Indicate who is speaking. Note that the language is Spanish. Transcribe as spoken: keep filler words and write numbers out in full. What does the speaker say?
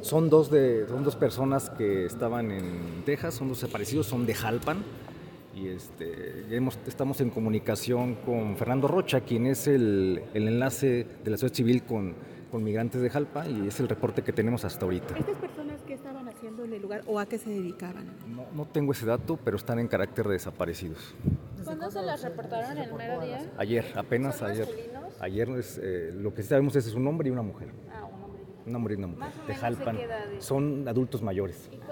Speaker 1: Son dos, de, son dos personas que estaban en Texas, son dos desaparecidos, son de Jalpan. Y este, ya hemos, estamos en comunicación con Fernando Rocha, quien es el, el enlace de la sociedad civil con, con migrantes de Jalpa, y es el reporte que tenemos hasta ahorita.
Speaker 2: ¿Estas personas qué estaban haciendo en el lugar o a qué se dedicaban?
Speaker 1: No, no tengo ese dato, pero están en carácter de desaparecidos.
Speaker 3: ¿Cuándo se las reportaron? ¿El mero día?
Speaker 1: Ayer, apenas
Speaker 3: ¿Son
Speaker 1: ayer.
Speaker 3: masculinos?
Speaker 1: Ayer es, eh, lo que sí sabemos es, es un hombre y una mujer.
Speaker 3: Ah, un hombre.
Speaker 1: Un hombre y una mujer.
Speaker 3: Más o
Speaker 1: De
Speaker 3: menos, ¿de
Speaker 1: Jalpan.
Speaker 3: qué edades?
Speaker 1: Son adultos mayores.